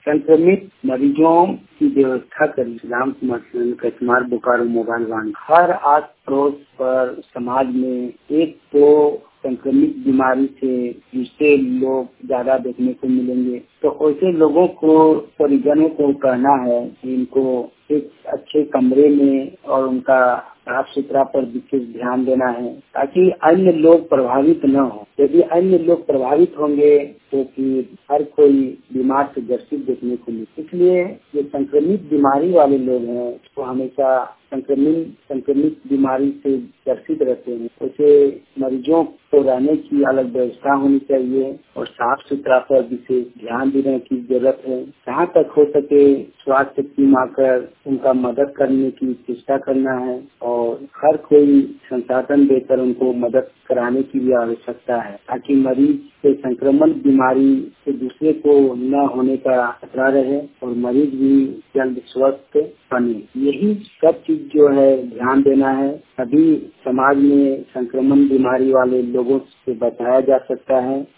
संक्रमित मरीजों की व्यवस्था करें। Ram Kumar Kachmar Bokaro mobile one. हर आस पड़ोस पर समाज में एक तो संक्रमित बीमारी से दूसरे लोग ज्यादा देखने को मिलेंगे, तो ऐसे लोगों को, परिजनों को कहना है कि इनको एक अच्छे कमरे में और उनका साफ सुथरा पर विशेष ध्यान देना है, ताकि अन्य लोग प्रभावित न हो। यदि अन्य लोग प्रभावित होंगे तो फिर हर कोई बीमार से ग्रसित देखने को मिले। इसलिए जो संक्रमित बीमारी वाले लोग हैं वो हमेशा संक्रमित बीमारी से ग्रसित रहते हैं, उसे मरीजों को रहने की अलग व्यवस्था होनी चाहिए और साफ सुथरा पर विशेष ध्यान देने की जरूरत है। जहाँ तक हो सके स्वास्थ्य टीम आकर उनका मदद करने की चेष्टा करना है और हर कोई संसाधन देकर उनको मदद कराने की भी आवश्यकता है, ताकि मरीज से संक्रमण बीमारी से दूसरे को न होने का खतरा रहे और मरीज भी जल्द स्वस्थ बने। यही सब चीज जो है ध्यान देना है, तभी समाज में संक्रमण बीमारी वाले लोगों से बचाया जा सकता है